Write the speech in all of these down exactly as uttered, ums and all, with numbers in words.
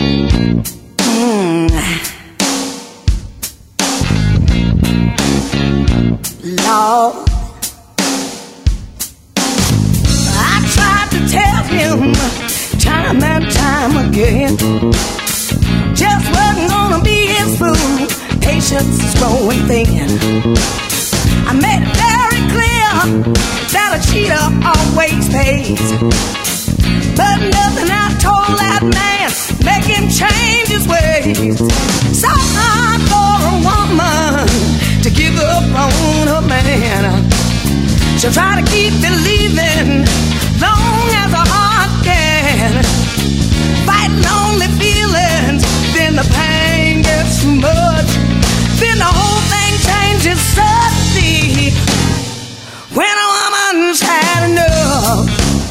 Mm. Lord, I tried to tell him time and time again, just wasn't gonna be his fool. Patience is growing thin. I made it very clear that a cheater always pays, but nothing I told that man make him change his ways. So hard for a woman to give up on her man. She'll try to keep believing long as her heart can, fighting only feelings, then the pain gets too much, then the whole thing changes suddenly when a woman's had enough.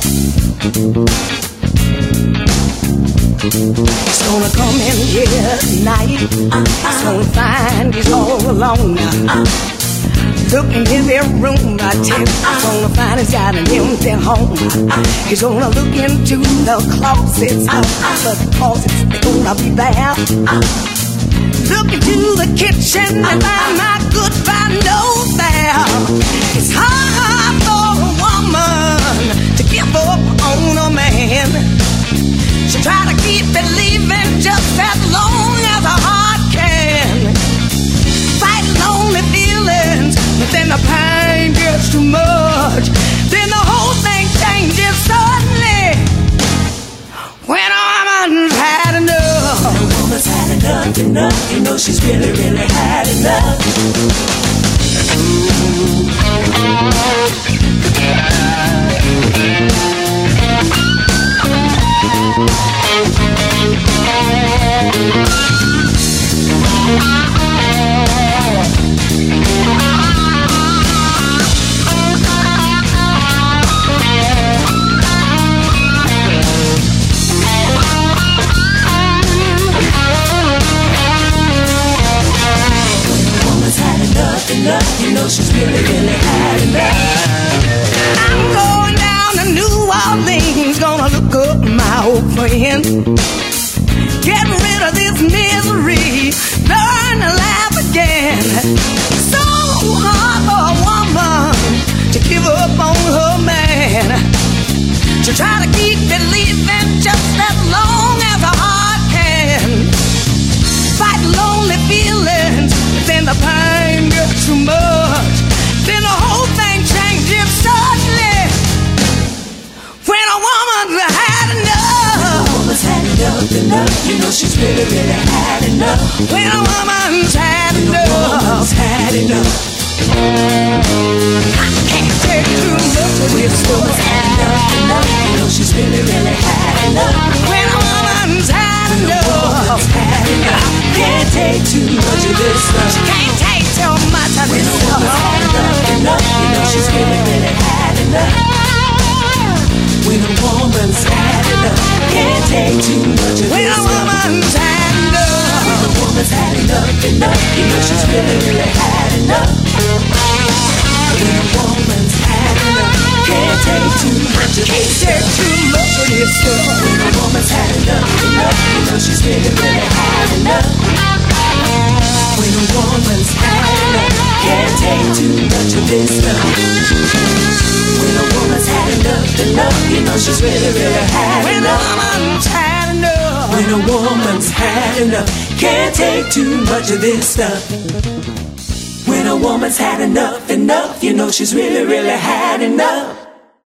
He's gonna come in here tonight, he's gonna find he's all alone now. Look in his room, I tell you, he's gonna find he's got an empty home. He's gonna look into the closets, the closets, they're gonna be there. Look into the kitchen and find my goodbye note there. It's hard for a woman to give up on a man. She try to keep believing just as long as her heart can, fighting lonely feelings, but then the pain gets too much, then the whole thing changes suddenly when a woman's had enough. When a woman's had enough, enough, you know she's really, really had enough. Enough, you know she's really, really had enough. I'm going down to New Orleans, gonna look up my old friend, get rid of this misery, learn to laugh again. So hard for a woman to give up on her man. She try to keep believing just as long as her heart can, fight lonely feelings, then the pain gets too much, then the whole thing changes suddenly when a woman's had enough. When a woman's had enough, enough, you know she's really, really had enough. When a woman's had when enough, a woman's had enough. I can't take too much of this. When a woman's had enough, enough, you know she's really, really had enough. When a woman's had when enough, a woman's had enough. Can't take too much of this stuff. She can't take too much of When this a woman's stuff. had enough, enough, you know she's really, really had enough. When a woman's had enough, can't take too much of When this a stuff. woman's had enough, When a woman's had enough, enough, you know she's really, really had enough. When a woman's had enough, can't take too much of can't this take stuff. too much of this stuff. When a woman's had enough, enough, you know she's really, really had enough. When a woman's had enough, can't take too much of this stuff. When a woman's had enough, enough, you know she's really, really had When a enough. woman's had enough, When a woman's had enough, can't take too much of this stuff. When a woman's had enough, enough, you know she's really, really had enough.